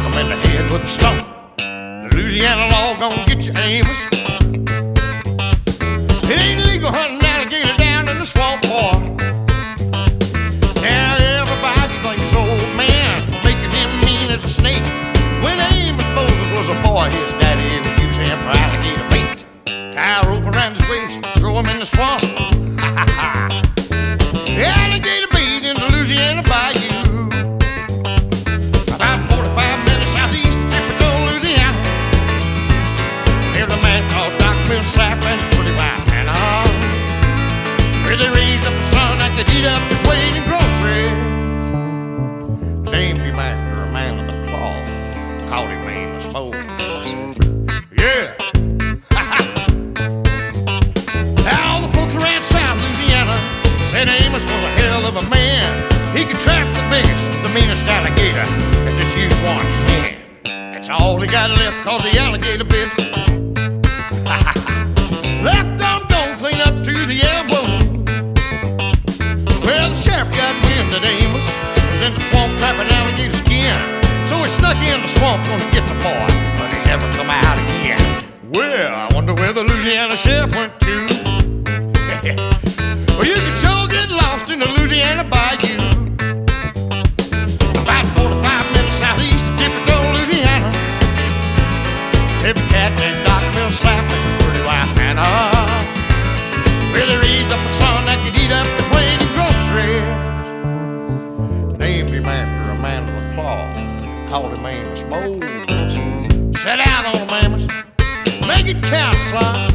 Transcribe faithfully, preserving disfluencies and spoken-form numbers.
him in the head with a stone. The Louisiana law gonna get you, Amos. It ain't illegal hunting alligator down in the swamp, boy. Now everybody blames old man for making him mean as a snake. When Amos Moses was a boy, his daddy would use him for alligator bait. Tie a rope around his waist, throw him in the swamp. Alligator bait in the Louisiana bayou. About forty-five minutes southeast of Tipperton, Louisiana. There's a man called Doc Millsap and his pretty wife Hannah, where they raised up a son that could eat up his weight in groceries. Named him after a man with a cloth, called him Amos Moses. Yeah. All the folks around South Louisiana said Amos was a hell of a man. He could trap the biggest, the meanest alligator and just use one hand. That's all he got left, cause the alligator bit. Left arm don't clean up to the elbow. Well, the sheriff got wind that Amos was in the swamp trapping alligator skin. So he snuck in the swamp gonna get the boy, but he never come out again. Well, I wonder where the Louisiana sheriff went to. Well, you can sure get lost in the Louisiana bayou. About forty-five minutes southeast of Tipperton, Louisiana. Every cat named Doc Millsap and his pretty wife Hannah really raised up a son that could eat up his weight in groceries. Named him after a man with a cloth, called him Amos Moses. Set out on him, Amos. Make it count, son.